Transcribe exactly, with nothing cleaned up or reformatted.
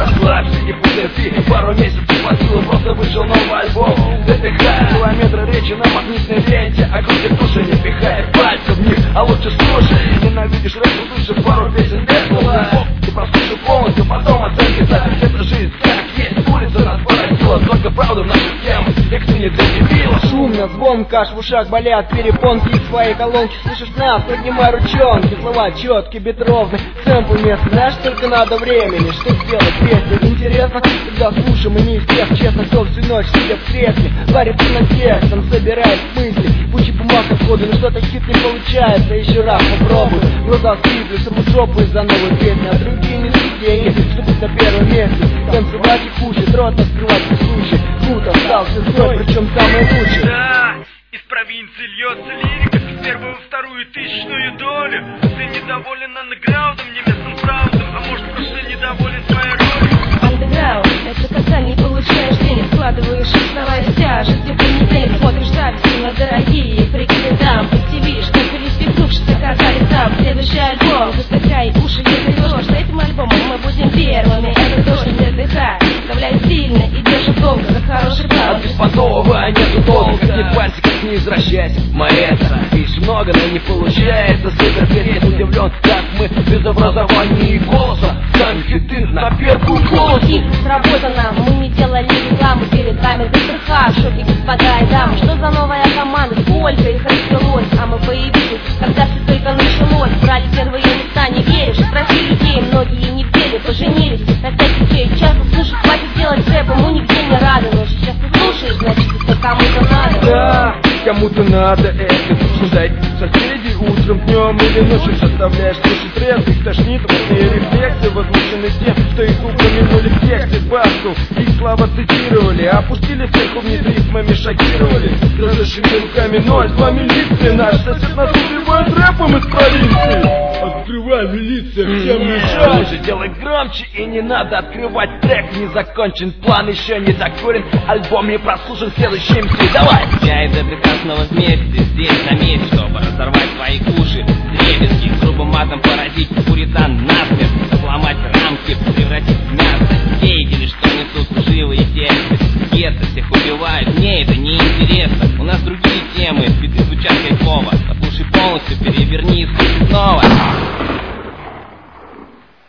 расслабься и потерпи. Пару месяцев посылу, просто вышел новый альбом. Вдыхай километры речи на магнитной ленте, а грудь души не пихает пальцы в них. А лучше слушай, ненавидишь рэп, услышав пару песен без слова. Ты прослушай полностью, потом оценки за. Это жизнь как есть, улица нас породила, только правда в наших темах, тексты не для дебилов. Шумно, звонко, аж в ушах болят перепонки из своей колонки. Слышишь нас, поднимай ручонки. Слова четкие, бит ровный, сэмпл местный. Знаешь, только надо времени, что сделать песню. Интересно, когда слушаем, и не из тех, честно, кто всю ночь сидя в кресле варится над текстом, собирает мысли. Куча бумаг отходу, но что-то хит не получается. Еще раз попробуй, глаза скрипли, чтобы жопу из-за новой песни. А другие несут деньги, чтобы быть на первом месте. Танцевать и кушать, рот открывать присущий. Круто стал звездой, причем самый лучший. Да, из провинции льется лирика в первую, вторую тысячную долю. Ты недоволен андеграундом, не местным саундом, а может просто недоволен своей ролью. Андеграунд — это когда не получаешь денег, складываешь слова из тяжести в понедельник, смотришь записи на дорогие, прикинь там, по ТВ, что переспектувшись оказались там. Следующий альбом, затыкай уши, если ложь. С этим альбомом мы будем первыми, это тоже не отдыхай. Вставляй сильно и держи долго, за хороший план. От беспонтового нету толку, как не пальцы, как не извращайся. Маэстро, видишь много, но не получается. Супер песня, удивлен, как мы без образования и голоса сами хиты на первую голосу. Хит сработано, мы не делали рекламу перед вами. ДТХ, в шоке, господа и дамы. Что за новая команда, сколько их развелось? А мы появились, когда все только началось. Брали первые места, не веришь, спроси людей, многие не в деле поженились. Тогда детей часто слушают, хватит делать рэп, ему нигде не рады. Но сейчас ты слушаешь, значит это кому-то надо. Да, кому-то надо это слушать. Соседи утром, днем или ночью заставляешь слушать рэп. Их тошнит, важные рефлексы возмущены тем, что их упомянули в тексте. Басу, их слова цитировали, опустили сверху вниз рифмами, шокировали. Разошили руками ноль, два милиции. Наш сосед нас убивает рэпом из провинции. Открывай, милиция, всем мешает. Лучше делай громче и не надо открывать. Трек не закончен, план еще не докурен, альбом не прослушан, следующий эм си, давай! Я из ДТХ снова вместе, здесь на месте, чтобы разорвать свои уши. Дребезги, грубым матом поразить пуритан насмерть, сломать рамки, превратить в мясо. Деятели, что несут лживые тексты, гетто всех убивают, мне это не интересно. У нас другие темы, биты звучат кайфово. Послушай полностью, переверни и слушай снова.